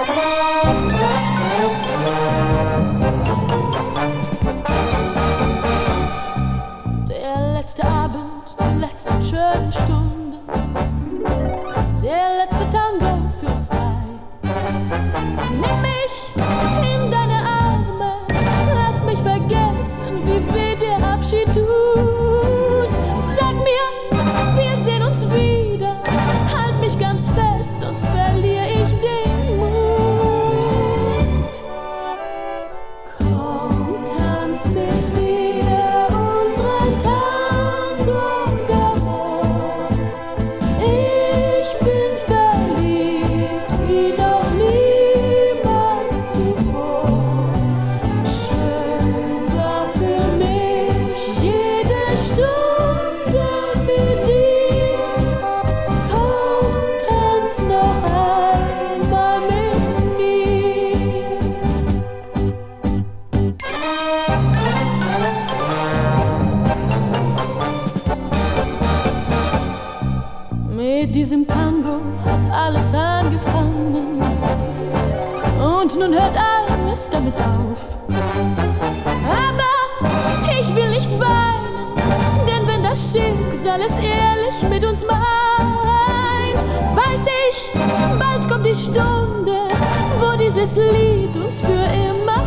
Der letzte Abend, die letzten schönen Stunden, der letzte Tango für uns drei. Nimm mich in deine Arme, lass mich vergessen, wie weh der Abschied tut. Sag mir, wir sehen uns wieder, halt mich ganz fest, sonst verliere ich den Mut. Komm, tanz mit mir unseren Tango d'amore. Ich bin verliebt wie noch niemals zuvor. Schön war für mich jede Stunde mit dir. Komm, tanz noch einmal mit mir. Mit diesem Tango hat alles angefangen und nun hört alles damit auf. Aber ich will nicht weinen, denn wenn das Schicksal es ehrlich mit uns meint, weiß ich, bald kommt die Stunde, wo dieses Lied uns für immer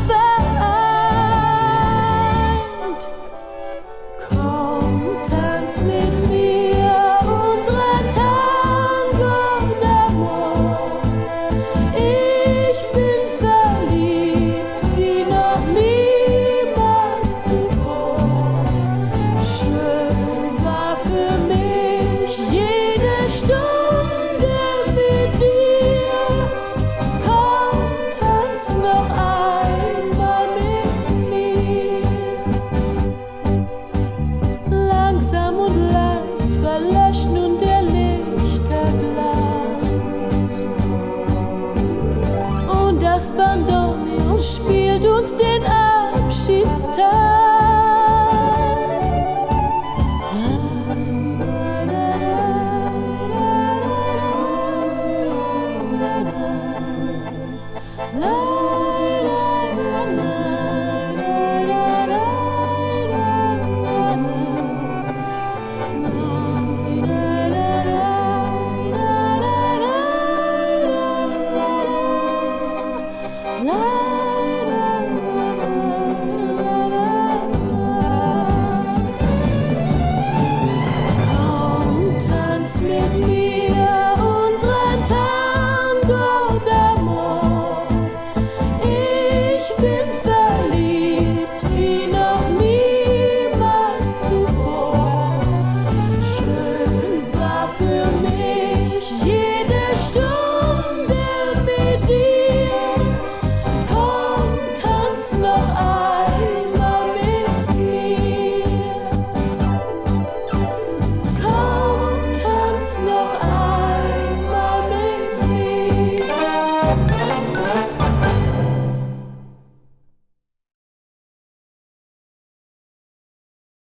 vereint. Komm, tanz mit mir unseren Tango d'amore. Ich bin verliebt wie noch niemals zuvor. Schön war für mich jede Stunde mit dir. Komm, tanz noch einmal mit mir. Langsam und leis verlöscht nun der Lichterglanz und das Bandoneon spielt uns den Abschiedstanz. La